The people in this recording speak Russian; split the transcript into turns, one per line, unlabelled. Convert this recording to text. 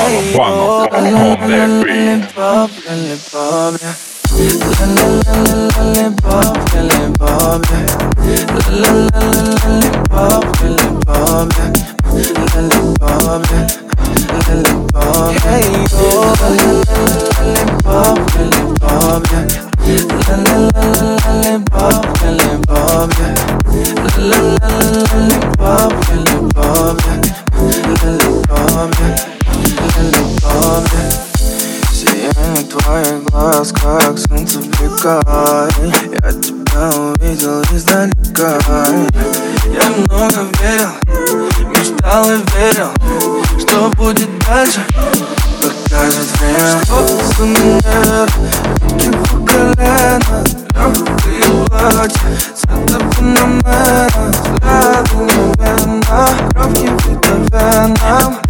Lollipop, lollipop, yeah. Lollipop, lollipop, yeah. Lollipop, lollipop, yeah. Lollipop, yeah. Lollipop, hey, oh. Lollipop, lollipop, yeah. Lollipop, lollipop, yeah. Lollipop, lollipop, yeah. Lollipop, yeah. Lollipop, yeah. Сияние твоих глаз, как солнце пекает. Я тебя увидел издалека. Я много верил, мечтал и верил, что будет дальше, покажет время. Что за манера, руки по колено, легкое платье, цвета панамера, взгляды неверно, кровь кипит по венам.